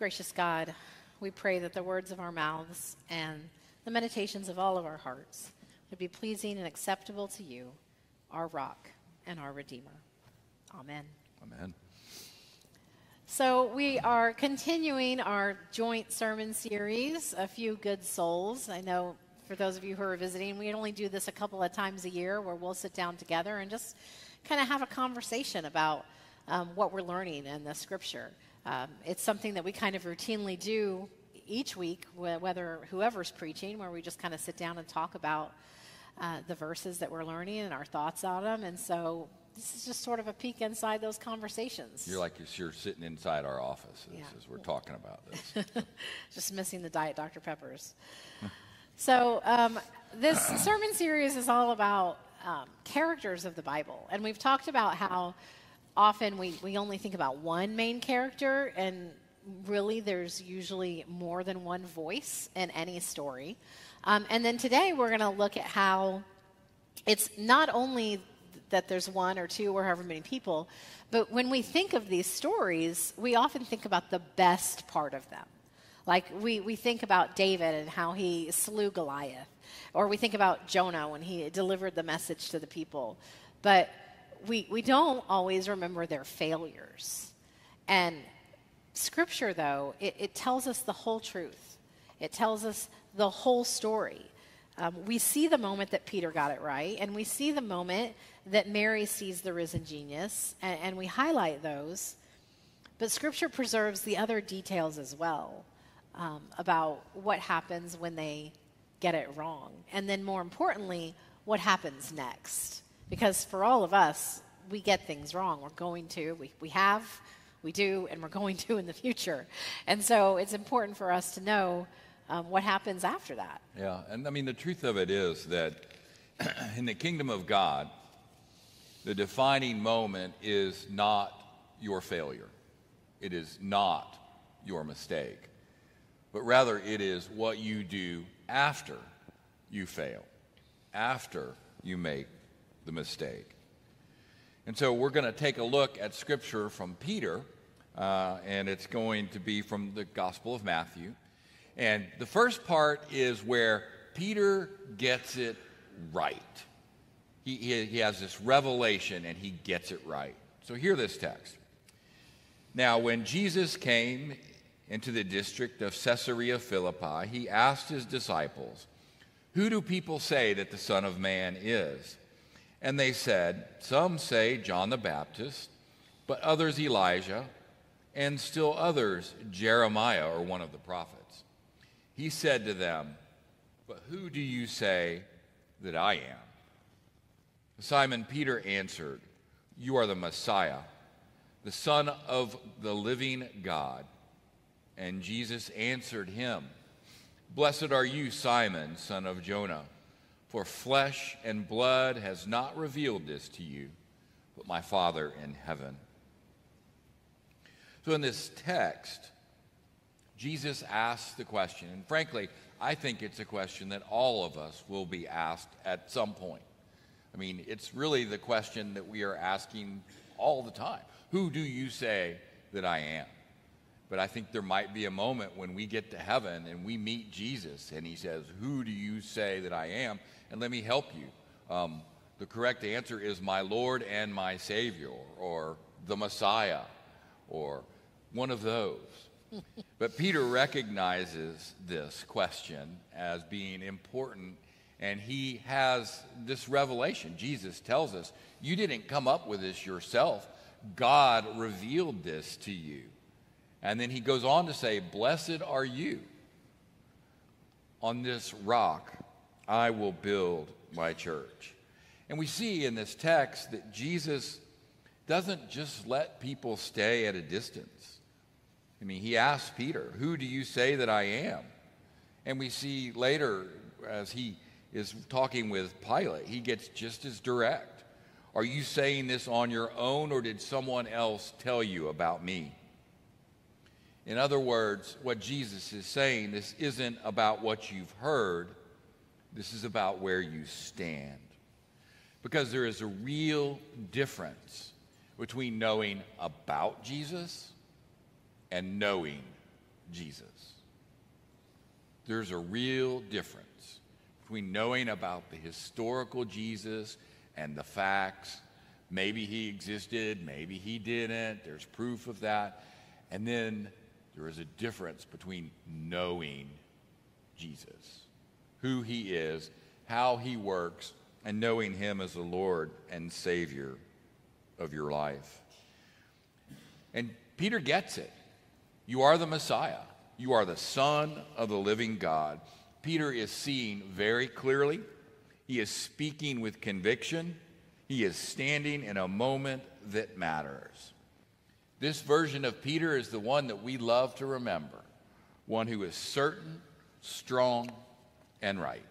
Gracious God, we pray that the words of our mouths and the meditations of all of our hearts would be pleasing and acceptable to you, our rock and our Redeemer. Amen. Amen. So we are continuing our joint sermon series, A Few Good Souls. I know for those of you who are visiting, we only do this a couple of times a year where we'll sit down together and just kind of have a conversation about what we're learning in the scripture. It's something that we kind of routinely do each week, whether whoever's preaching, where we just kind of sit down and talk about the verses that we're learning and our thoughts on them. And so this is just sort of a peek inside those conversations. You're sitting inside our office as we're talking about this. Just missing the Diet Dr. Peppers. So this sermon series is all about characters of the Bible. And we've talked about how often we only think about one main character, and really there's usually more than one voice in any story. And then today we're going to look at how it's not only that there's one or two or however many people, but when we think of these stories, we often think about the best part of them. Like we think about David and how he slew Goliath, or we think about Jonah when he delivered the message to the people. But we don't always remember their failures. And Scripture, though, it tells us the whole truth. It tells us the whole story. We see the moment that Peter got it right, and we see the moment that Mary sees the risen genius, and we highlight those. But Scripture preserves the other details as well about what happens when they get it wrong. And then more importantly, what happens next. Because for all of us, we get things wrong. We're going to, we do, and we're going to in the future. And so it's important for us to know what happens after that. Yeah, and I mean, the truth of it is that in the kingdom of God, the defining moment is not your failure. It is not your mistake. But rather, it is what you do after you fail, after you make the mistake. And so we're going to take a look at Scripture from Peter, and it's going to be from the Gospel of Matthew. And the first part is where Peter gets it right. He has this revelation, and he gets it right. So hear this text. Now, when Jesus came into the district of Caesarea Philippi, he asked his disciples, "Who do people say that the Son of Man is?" And they said, "Some say John the Baptist, but others Elijah, and still others Jeremiah or one of the prophets." He said to them, "But who do you say that I am?" Simon Peter answered, "You are the Messiah, the Son of the living God." And Jesus answered him, "Blessed are you, Simon, son of Jonah, for flesh and blood has not revealed this to you, but my Father in heaven." So in this text, Jesus asks the question, and frankly, I think it's a question that all of us will be asked at some point. I mean, it's really the question that we are asking all the time. Who do you say that I am? But I think there might be a moment when we get to heaven and we meet Jesus and he says, "Who do you say that I am?" And let me help you. The correct answer is my Lord and my Savior, or the Messiah, or one of those. But Peter recognizes this question as being important, and he has this revelation. Jesus tells us, you didn't come up with this yourself. God revealed this to you. And then he goes on to say, "Blessed are you. On this rock I will build my church." And we see in this text that Jesus doesn't just let people stay at a distance. I mean, he asks Peter, "Who do you say that I am?" And we see later, as he is talking with Pilate, he gets just as direct. "Are you saying this on your own, or did someone else tell you about me?" In other words, what Jesus is saying, this isn't about what you've heard, this is about where you stand. Because there is a real difference between knowing about Jesus and knowing Jesus. There's a real difference between knowing about the historical Jesus and the facts. Maybe he existed, maybe he didn't. There's proof of that. And then there is a difference between knowing Jesus, who he is, how he works, and knowing him as the Lord and Savior of your life. And Peter gets it. You are the Messiah. You are the Son of the living God. Peter is seeing very clearly. He is speaking with conviction. He is standing in a moment that matters. This version of Peter is the one that we love to remember, one who is certain, strong, and right.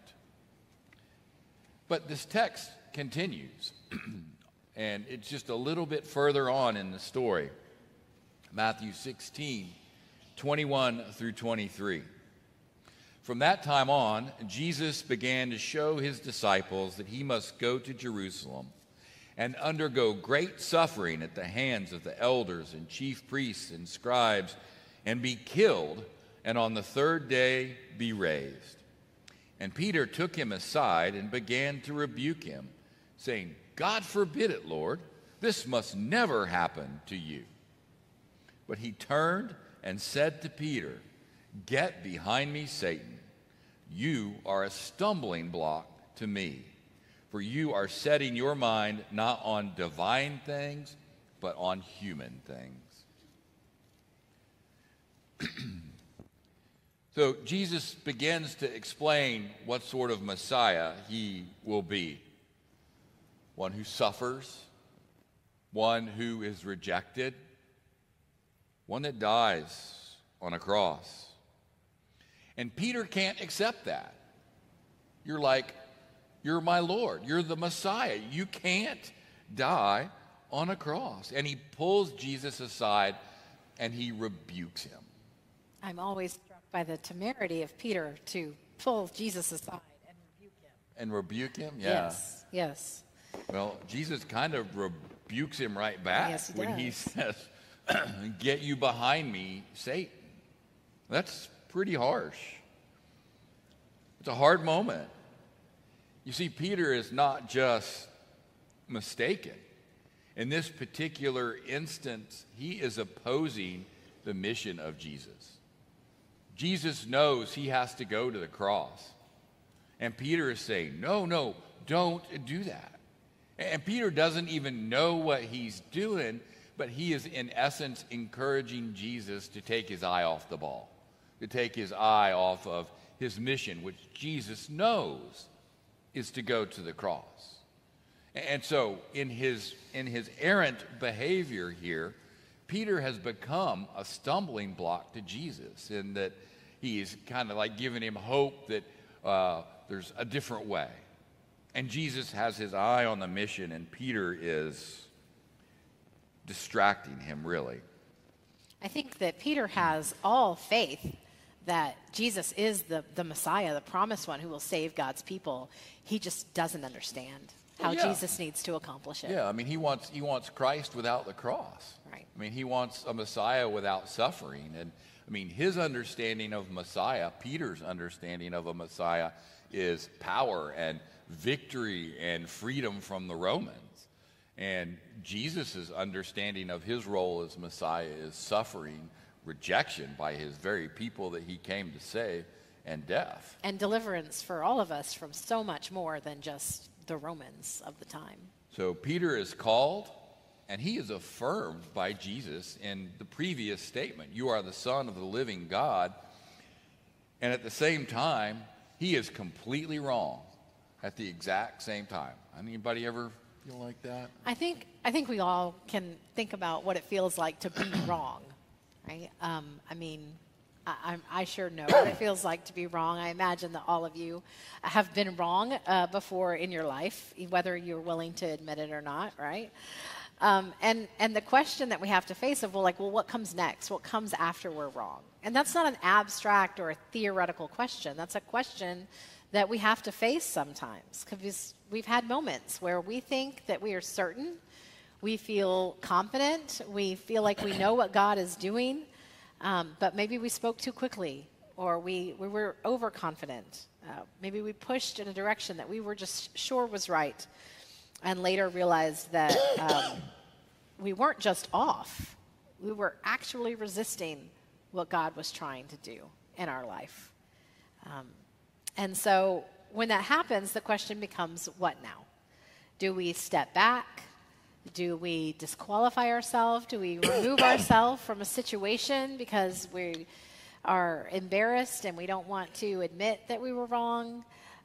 But this text continues, and it's just a little bit further on in the story. Matthew 16, 21 through 23. From that time on, Jesus began to show his disciples that he must go to Jerusalem and undergo great suffering at the hands of the elders and chief priests and scribes, and be killed, and on the third day be raised. And Peter took him aside and began to rebuke him, saying, God forbid it, Lord. This must never happen to you. But he turned and said to Peter, Get behind me, Satan. You are a stumbling block to me, for you are setting your mind not on divine things, but on human things. So Jesus begins to explain what sort of Messiah he will be. One who suffers, one who is rejected, one that dies on a cross. And Peter can't accept that. You're like, you're my Lord. You're the Messiah. You can't die on a cross. And he pulls Jesus aside and he rebukes him. I'm always struck by the temerity of Peter to pull Jesus aside and rebuke him. And rebuke him? Yeah. Yes, yes. Well, Jesus kind of rebukes him right back Yes, he when he does. says, Get you behind me, Satan. That's pretty harsh. It's a hard moment. You see, Peter is not just mistaken. In this particular instance, he is opposing the mission of Jesus. Jesus knows he has to go to the cross. And Peter is saying, no, don't do that. And Peter doesn't even know what he's doing, but he is in essence encouraging Jesus to take his eye off the ball, to take his eye off of his mission, which Jesus knows is to go to the cross. And so in his errant behavior here, Peter has become a stumbling block to Jesus in that he's kind of like giving him hope that there's a different way. And Jesus has his eye on the mission, and Peter is distracting him, really. I think that Peter has all faith that Jesus is the Messiah, the promised one who will save God's people. He just doesn't understand how Jesus needs to accomplish it. Yeah, I mean, he wants Christ without the cross. Right. I mean, he wants a Messiah without suffering. And I mean, his understanding of Messiah, Peter's understanding of a Messiah, is power and victory and freedom from the Romans. And Jesus' understanding of his role as Messiah is suffering, rejection by his very people that he came to save, and death. And deliverance for all of us from so much more than just the Romans of the time. So Peter is called, and he is affirmed by Jesus in the previous statement. You are the Son of the living God. And at the same time, he is completely wrong at the exact same time. Anybody ever feel like that? I think we all can think about what it feels like to be wrong, right? I mean, I sure know what it feels like to be wrong. I imagine that all of you have been wrong before in your life, whether you're willing to admit it or not, right? And the question that we have to face of, well, what comes next? What comes after we're wrong? And that's not an abstract or a theoretical question. That's a question that we have to face sometimes, because we've had moments where we think that we are certain, we feel confident, we feel like we know what God is doing, But maybe we spoke too quickly, or we were overconfident. Maybe we pushed in a direction that we were just sure was right, and later realized that we weren't just off. We were actually resisting what God was trying to do in our life. And so when that happens, the question becomes, what now? Do we step back? Do we disqualify ourselves? Do we remove ourselves from a situation because we are embarrassed and we don't want to admit that we were wrong?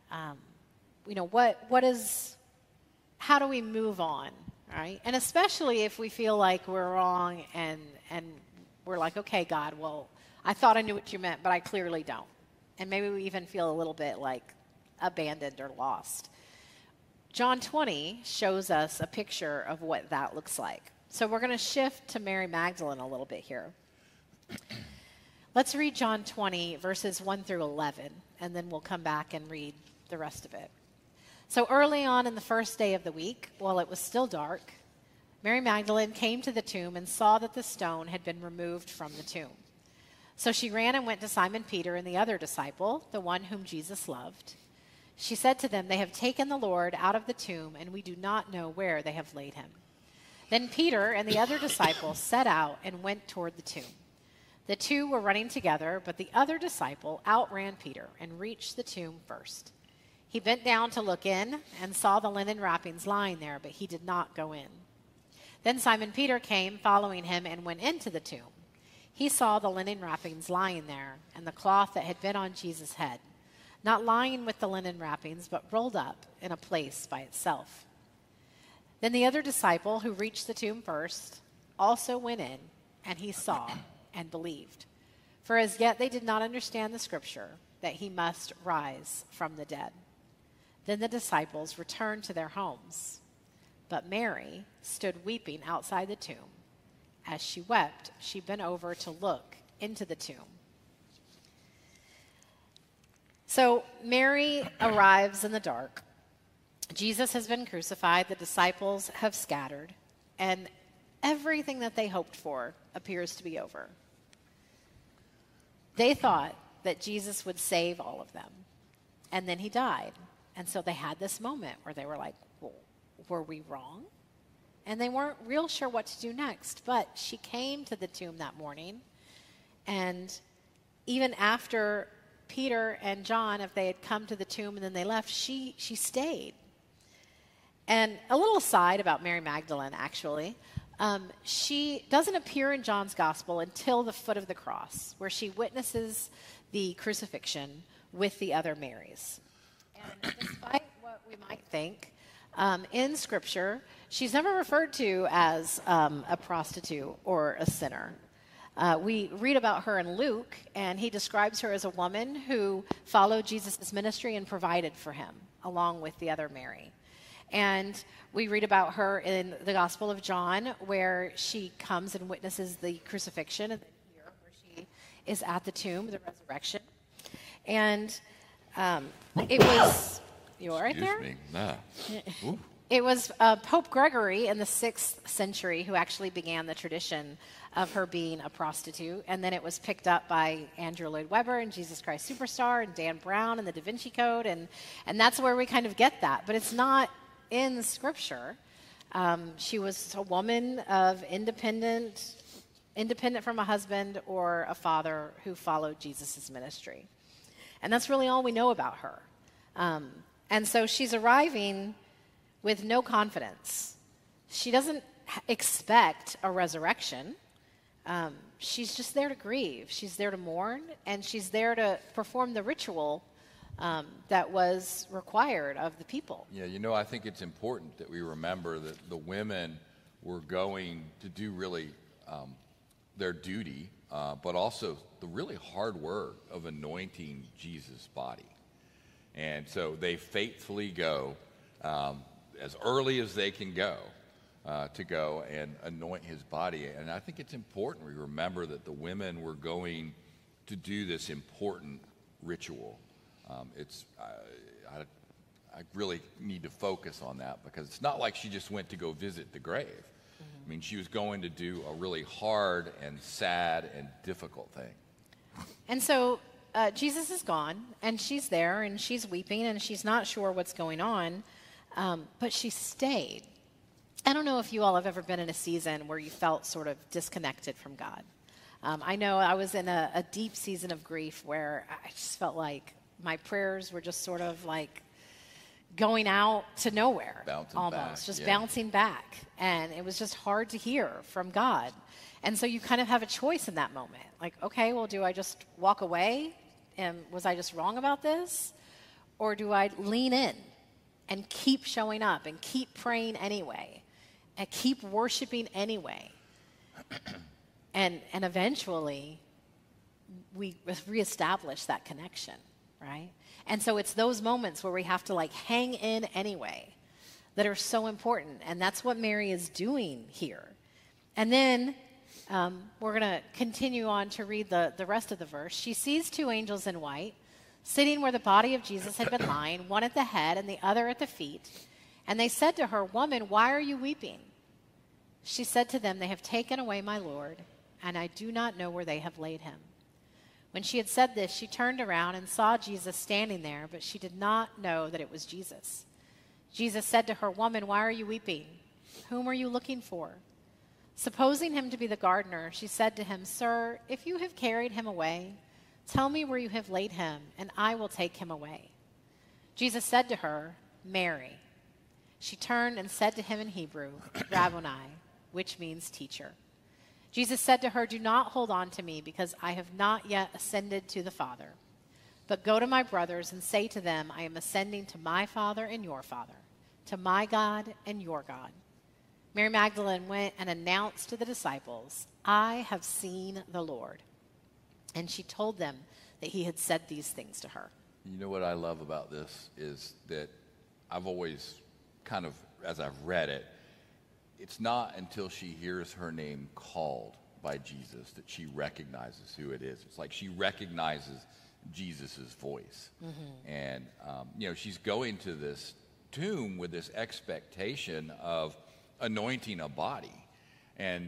How do we move on, right? And especially if we feel like we're wrong and we're like, okay, God, well, I thought I knew what you meant, but I clearly don't. And maybe we even feel a little bit like abandoned or lost. John 20 shows us a picture of what that looks like. So we're going to shift to Mary Magdalene a little bit here. Let's read John 20, verses 1 through 11, and then we'll come back and read the rest of it. So early on in the first day of the week, while it was still dark, Mary Magdalene came to the tomb and saw that the stone had been removed from the tomb. So she ran and went to Simon Peter and the other disciple, the one whom Jesus loved. She said to them, "They have taken the Lord out of the tomb, and we do not know where they have laid him." Then Peter and the other disciple set out and went toward the tomb. The two were running together, but the other disciple outran Peter and reached the tomb first. He bent down to look in and saw the linen wrappings lying there, but he did not go in. Then Simon Peter came, following him, and went into the tomb. He saw the linen wrappings lying there, and the cloth that had been on Jesus' head, not lying with the linen wrappings, but rolled up in a place by itself. Then the other disciple, who reached the tomb first, also went in, and he saw and believed. For as yet they did not understand the scripture, that he must rise from the dead. Then the disciples returned to their homes. But Mary stood weeping outside the tomb. As she wept, she bent over to look into the tomb. So Mary arrives in the dark. Jesus has been crucified, the disciples have scattered, and everything that they hoped for appears to be over. They thought that Jesus would save all of them, and then he died. And so they had this moment where they were like, well, were we wrong? And they weren't real sure what to do next. But she came to the tomb that morning, and even after Peter and John, if they had come to the tomb and then they left, she stayed. And a little aside about Mary Magdalene, actually, she doesn't appear in John's gospel until the foot of the cross, where she witnesses the crucifixion with the other Marys. And despite what we might think, in Scripture, she's never referred to as a prostitute or a sinner. We read about her in Luke, and he describes her as a woman who followed Jesus' ministry and provided for him, along with the other Mary. And we read about her in the Gospel of John, where she comes and witnesses the crucifixion, and here where she is at the tomb, the resurrection. And it was... You all right there? Excuse me. Nah. It was Pope Gregory in the 6th century who actually began the tradition of her being a prostitute, and then it was picked up by Andrew Lloyd Webber and Jesus Christ Superstar and Dan Brown and the Da Vinci Code, and that's where we kind of get that. But it's not in Scripture. She was a woman of independent from a husband or a father who followed Jesus' ministry. And that's really all we know about her. And so she's arriving with no confidence. She doesn't expect a resurrection. She's just there to grieve. She's there to mourn, and she's there to perform the ritual that was required of the people. Yeah, I think it's important that we remember that the women were going to do really their duty, but also the really hard work of anointing Jesus' body. And so they faithfully go as early as they can go to go and anoint his body. And I think it's important we remember that the women were going to do this important ritual. I really need to focus on that, because it's not like she just went to go visit the grave. I mean, she was going to do a really hard and sad and difficult thing. And so Jesus is gone, and she's there, and she's weeping, and she's not sure what's going on, but she stayed. I don't know if you all have ever been in a season where you felt sort of disconnected from God. I know I was in a deep season of grief where I just felt like my prayers were just sort of like going out to nowhere, bouncing back. And it was just hard to hear from God. And so you kind of have a choice in that moment. Like, okay, well, do I just walk away? And was I just wrong about this? Or do I lean in and keep showing up and keep praying anyway and keep worshiping anyway? And eventually, we reestablish that connection, right? And so it's those moments where we have to like hang in anyway that are so important. And that's what Mary is doing here. And then we're going to continue on to read the rest of the verse. She sees two angels in white sitting where the body of Jesus had been lying, one at the head and the other at the feet. And they said to her, "Woman, why are you weeping?" She said to them, "They have taken away my Lord, and I do not know where they have laid him." When she had said this, she turned around and saw Jesus standing there, but she did not know that it was Jesus. Jesus said to her, "Woman, why are you weeping? Whom are you looking for?" Supposing him to be the gardener, she said to him, "Sir, if you have carried him away, tell me where you have laid him, and I will take him away." Jesus said to her, "Mary." She turned and said to him in Hebrew, "Rabboni," which means teacher. Jesus said to her, "Do not hold on to me, because I have not yet ascended to the Father. But go to my brothers and say to them, I am ascending to my Father and your Father, to my God and your God." Mary Magdalene went and announced to the disciples, "I have seen the Lord." And she told them that he had said these things to her. You know what I love about this is that I've always kind of, as I've read it, it's not until she hears her name called by Jesus that she recognizes who it is. It's like she recognizes Jesus' voice. Mm-hmm. And, she's going to this tomb with this expectation of anointing a body. And,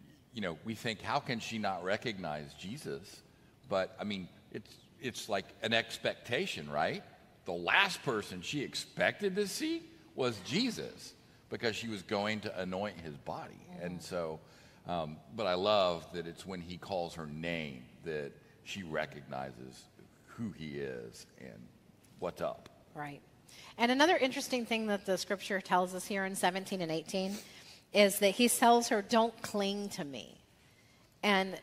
we think, how can she not recognize Jesus? But, I mean, it's like an expectation, right? The last person she expected to see was Jesus, because she was going to anoint his body. Mm-hmm. And so, but I love that it's when he calls her name that she recognizes who he is and what's up. Right. And another interesting thing that the scripture tells us here in 17 and 18 is that he tells her, "Don't cling to me." And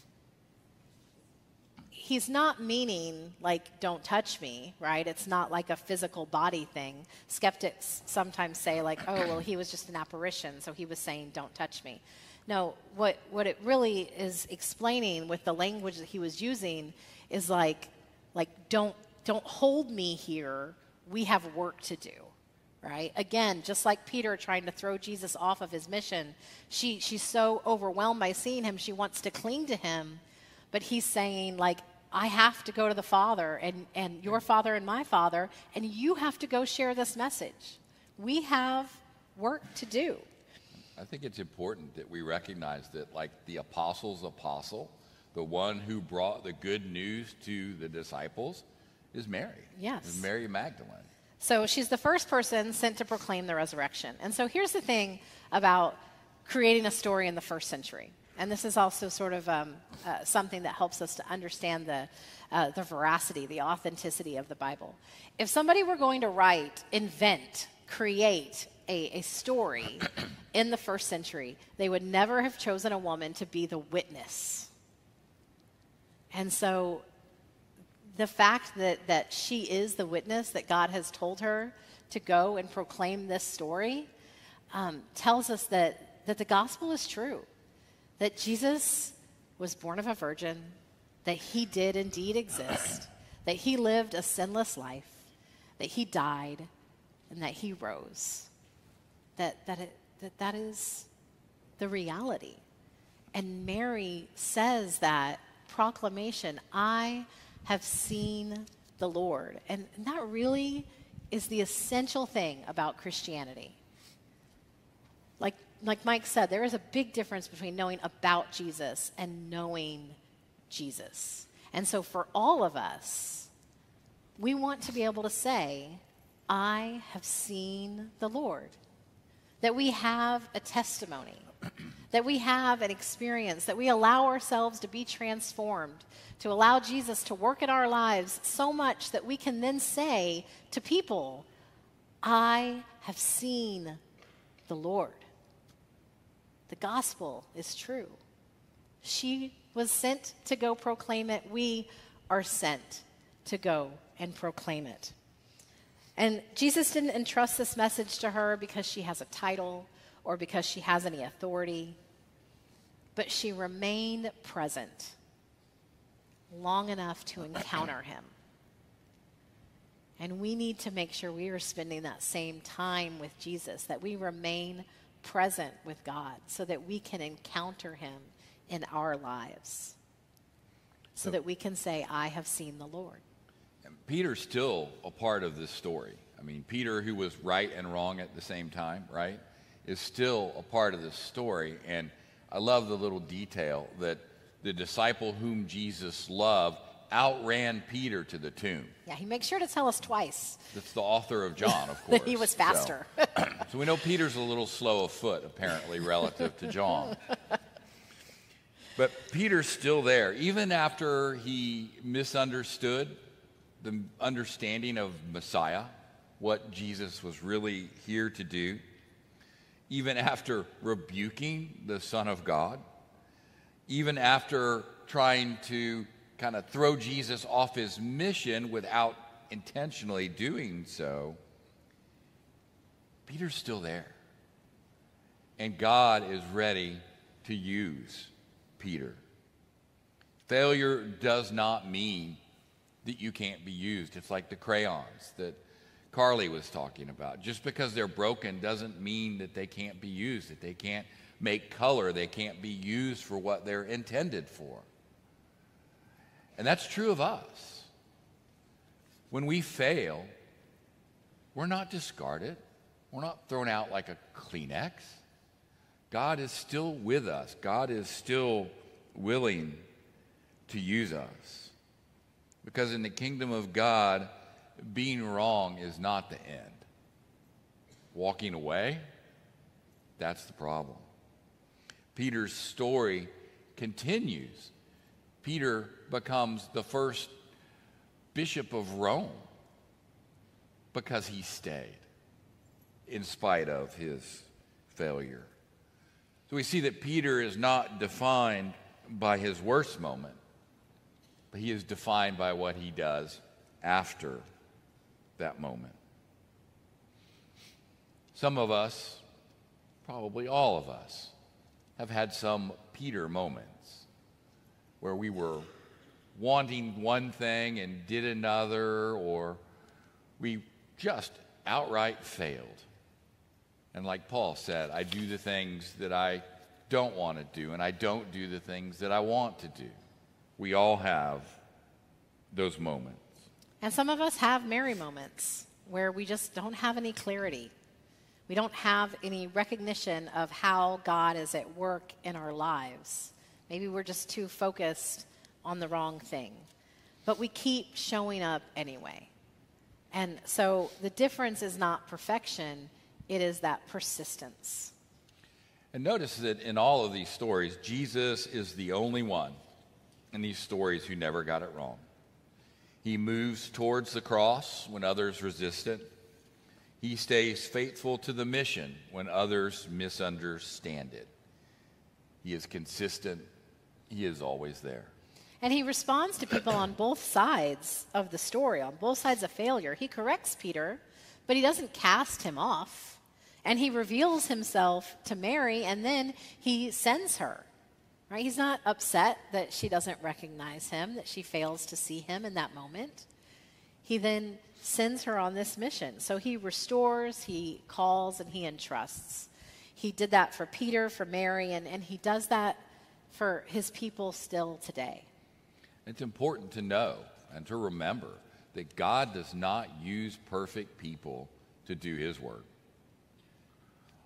he's not meaning like, "Don't touch me," right? It's not like a physical body thing. Skeptics sometimes say like, "Oh, well, he was just an apparition, so he was saying, 'Don't touch me.'" No, what it really is explaining with the language that he was using is like don't hold me here. We have work to do, right? Again, just like Peter trying to throw Jesus off of his mission, she's so overwhelmed by seeing him, she wants to cling to him, but he's saying like, I have to go to the Father and your Father and my Father, and you have to go share this message. We have work to do. I think it's important that we recognize that, like the apostles' apostle, the one who brought the good news to the disciples, is Mary. Yes. Is Mary Magdalene. So she's the first person sent to proclaim the resurrection. And so here's the thing about creating a story in the first century. And this is also sort of something that helps us to understand the veracity, the authenticity of the Bible. If somebody were going to create a story in the first century, they would never have chosen a woman to be the witness. And so the fact that she is the witness, that God has told her to go and proclaim this story, tells us that the gospel is true, that Jesus was born of a virgin, that he did indeed exist, that he lived a sinless life, that he died, and that he rose. That is the reality. And Mary says that proclamation, "I have seen the Lord." And that really is the essential thing about Christianity. Like, like Mike said, there is a big difference between knowing about Jesus and knowing Jesus. And so for all of us, we want to be able to say, I have seen the Lord. That we have a testimony, that we have an experience, that we allow ourselves to be transformed, to allow Jesus to work in our lives so much that we can then say to people, I have seen the Lord. The gospel is true. She was sent to go proclaim it. We are sent to go and proclaim it. And Jesus didn't entrust this message to her because she has a title or because she has any authority, but she remained present long enough to encounter him. And we need to make sure we are spending that same time with Jesus, that we remain present with God so that we can encounter him in our lives, so that we can say, I have seen the Lord. Peter's still a part of this story. I mean, Peter, who was right and wrong at the same time, right, is still a part of this story. And I love the little detail that the disciple whom Jesus loved outran Peter to the tomb. Yeah, he makes sure to tell us twice. That's the author of John, of course. That he was faster. So we know Peter's a little slow of foot, apparently, relative to John. But Peter's still there. Even after he misunderstood the understanding of Messiah, what Jesus was really here to do, even after rebuking the Son of God, even after trying to kind of throw Jesus off his mission without intentionally doing so, Peter's still there. And God is ready to use Peter. Failure does not mean that you can't be used. It's like the crayons that Carly was talking about. Just because they're broken doesn't mean that they can't be used, that they can't make color, they can't be used for what they're intended for. And that's true of us. When we fail, we're not discarded. We're not thrown out like a Kleenex. God is still with us. God is still willing to use us. Because in the kingdom of God, being wrong is not the end. Walking away, that's the problem. Peter's story continues. Peter becomes the first bishop of Rome because he stayed in spite of his failure. So we see that Peter is not defined by his worst moment, but he is defined by what he does after that moment. Some of us, probably all of us, have had some Peter moments where we were wanting one thing and did another, or we just outright failed. And like Paul said, I do the things that I don't want to do, and I don't do the things that I want to do. We all have those moments. And some of us have Mary moments where we just don't have any clarity. We don't have any recognition of how God is at work in our lives. Maybe we're just too focused on the wrong thing. But we keep showing up anyway. And so the difference is not perfection, it is that persistence. And notice that in all of these stories, Jesus is the only one in these stories who never got it wrong. He moves towards the cross when others resist it. He stays faithful to the mission when others misunderstand it. He is consistent. He is always there. And he responds to people on both sides of the story, on both sides of failure. He corrects Peter, but he doesn't cast him off. And he reveals himself to Mary, and then he sends her. Right? He's not upset that she doesn't recognize him, that she fails to see him in that moment. He then sends her on this mission. So he restores, he calls, and he entrusts. He did that for Peter, for Mary, and he does that for his people still today. It's important to know and to remember that God does not use perfect people to do his work.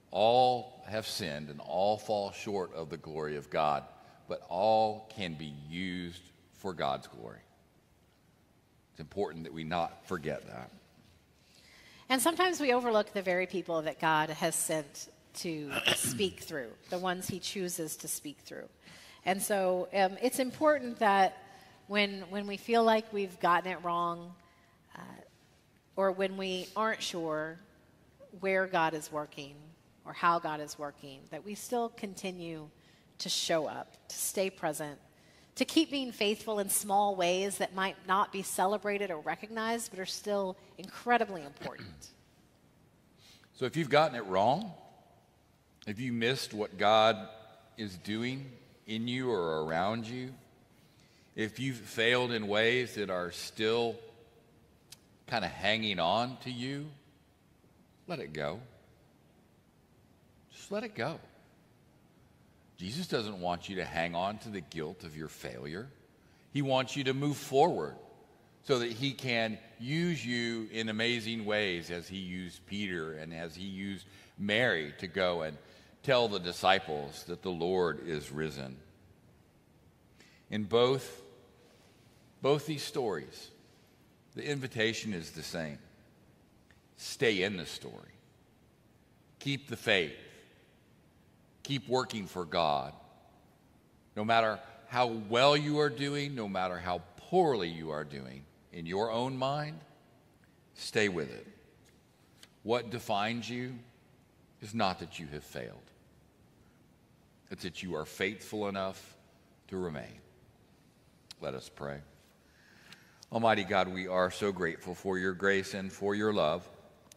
All have sinned and all fall short of the glory of God, but all can be used for God's glory. It's important that we not forget that. And sometimes we overlook the very people that God has sent to speak through, the ones he chooses to speak through. And so it's important that when we feel like we've gotten it wrong, or when we aren't sure where God is working or how God is working, that we still continue to show up, to stay present, to keep being faithful in small ways that might not be celebrated or recognized, but are still incredibly important. So if you've gotten it wrong, if you missed what God is doing in you or around you, if you've failed in ways that are still kind of hanging on to you, let it go. Just let it go. Jesus doesn't want you to hang on to the guilt of your failure. He wants you to move forward so that he can use you in amazing ways, as he used Peter and as he used Mary to go and tell the disciples that the Lord is risen. In both these stories, the invitation is the same. Stay in the story. Keep the faith. Keep working for God. No matter how well you are doing, no matter how poorly you are doing, in your own mind, stay with it. What defines you is not that you have failed. It's that you are faithful enough to remain. Let us pray. Almighty God, we are so grateful for your grace and for your love.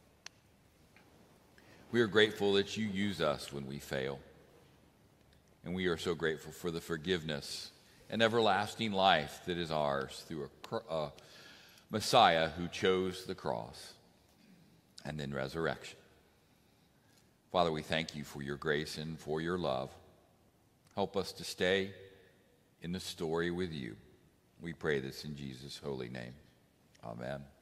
We are grateful that you use us when we fail. And we are so grateful for the forgiveness and everlasting life that is ours through a Messiah who chose the cross and then resurrection. Father, we thank you for your grace and for your love. Help us to stay in the story with you. We pray this in Jesus' holy name. Amen.